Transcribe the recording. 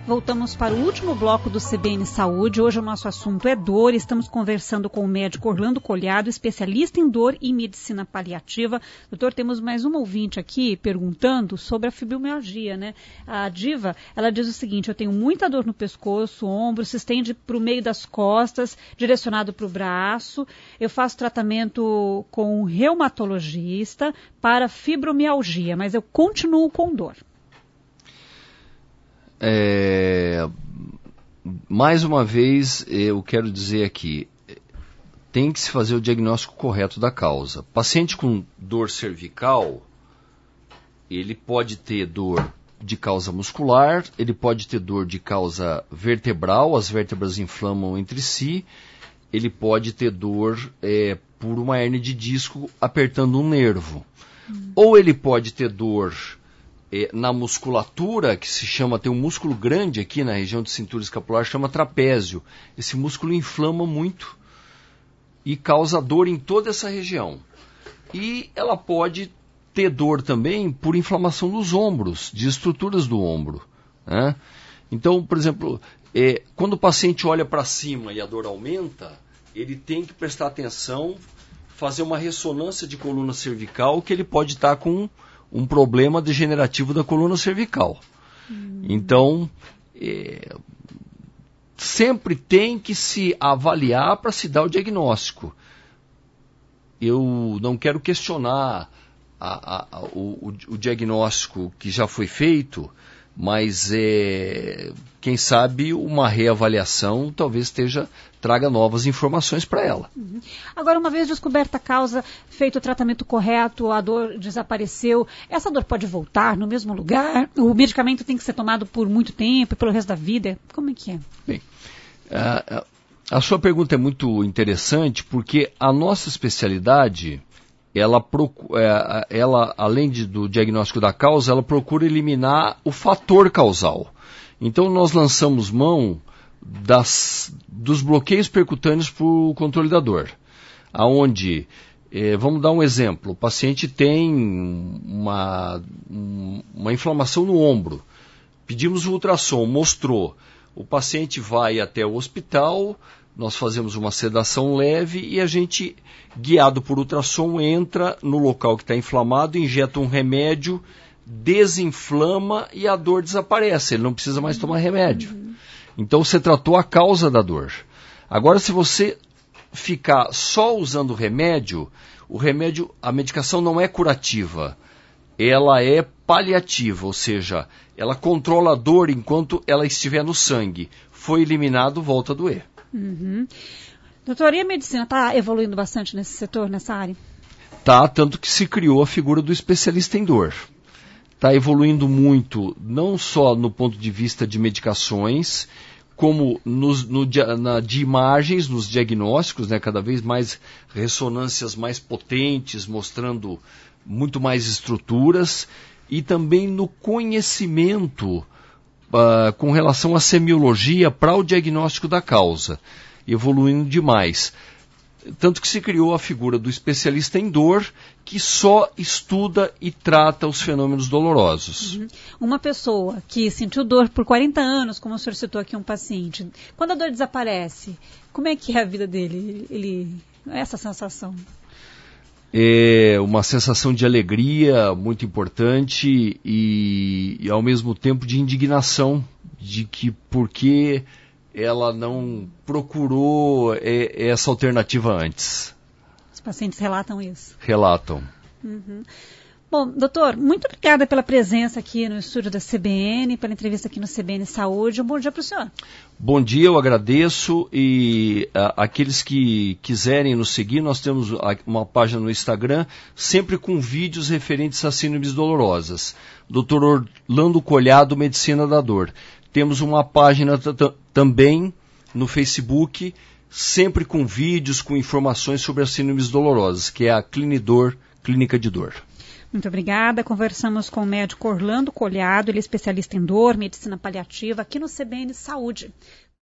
Voltamos para o último bloco do CBN Saúde. Hoje o nosso assunto é dor. Estamos conversando com o médico Orlando Collado, especialista em dor e medicina paliativa. Doutor, temos mais um ouvinte aqui perguntando sobre a fibromialgia, né? A Diva, ela diz o seguinte: eu tenho muita dor no pescoço, ombro, se estende para o meio das costas, direcionado para o braço. Eu faço tratamento com um reumatologista para fibromialgia, mas eu continuo com dor. Mais uma vez, eu quero dizer aqui, tem que se fazer o diagnóstico correto da causa. Paciente com dor cervical, ele pode ter dor de causa muscular, ele pode ter dor de causa vertebral, as vértebras inflamam entre si, ele pode ter dor por uma hérnia de disco apertando um nervo. Ou ele pode ter dor na musculatura, que se chama, tem um músculo grande aqui na região de cintura escapular, chama trapézio. Esse músculo inflama muito e causa dor em toda essa região. E ela pode ter dor também por inflamação dos ombros, de estruturas do ombro, né? Então, por exemplo, quando o paciente olha para cima e a dor aumenta, ele tem que prestar atenção, fazer uma ressonância de coluna cervical, que ele pode estar com um problema degenerativo da coluna cervical. Então, sempre tem que se avaliar para se dar o diagnóstico. Eu não quero questionar o diagnóstico que já foi feito, mas quem sabe uma reavaliação talvez traga novas informações para ela. Agora, uma vez descoberta a causa, feito o tratamento correto, a dor desapareceu, essa dor pode voltar no mesmo lugar? O medicamento tem que ser tomado por muito tempo, pelo resto da vida? Como é que é? Bem, a sua pergunta é muito interessante, porque a nossa especialidade, ela além do diagnóstico da causa, ela procura eliminar o fator causal. Então nós lançamos mão dos bloqueios percutâneos para o controle da dor. Aonde, vamos dar um exemplo, o paciente tem uma inflamação no ombro, pedimos o ultrassom, mostrou, o paciente vai até o hospital, nós fazemos uma sedação leve e a gente, guiado por ultrassom, entra no local que está inflamado, injeta um remédio, desinflama e a dor desaparece, ele não precisa mais tomar remédio. Então você tratou a causa da dor. Agora, se você ficar só usando o remédio, a medicação não é curativa, ela é paliativa, ou seja, ela controla a dor enquanto ela estiver no sangue. Foi eliminado, volta a doer. Doutor, e a medicina está evoluindo bastante nesse setor, nessa área? Tá, tanto que se criou a figura do especialista em dor. Está evoluindo muito, não só no ponto de vista de medicações, como de imagens, nos diagnósticos, né, cada vez mais ressonâncias mais potentes, mostrando muito mais estruturas, e também no conhecimento com relação à semiologia para o diagnóstico da causa, evoluindo demais. Tanto que se criou a figura do especialista em dor, que só estuda e trata os fenômenos dolorosos. Uma pessoa que sentiu dor por 40 anos, como o senhor citou aqui, um paciente, quando a dor desaparece, como é que é a vida dele? Essa sensação? É uma sensação de alegria muito importante e ao mesmo tempo de indignação, de que porque ela não procurou essa alternativa antes. Os pacientes relatam isso? Relatam. Bom, doutor, muito obrigada pela presença aqui no estúdio da CBN, pela entrevista aqui no CBN Saúde. Um bom dia para o senhor. Bom dia, eu agradeço e aqueles que quiserem nos seguir, nós temos uma página no Instagram, sempre com vídeos referentes a síndromes dolorosas. Dr. Orlando Collado, Medicina da Dor. Temos uma página também no Facebook, sempre com vídeos, com informações sobre as síndromes dolorosas, que é a Clinidor, Clínica de Dor. Muito obrigada. Conversamos com o médico Orlando Collado, ele é especialista em dor, medicina paliativa, aqui no CBN Saúde.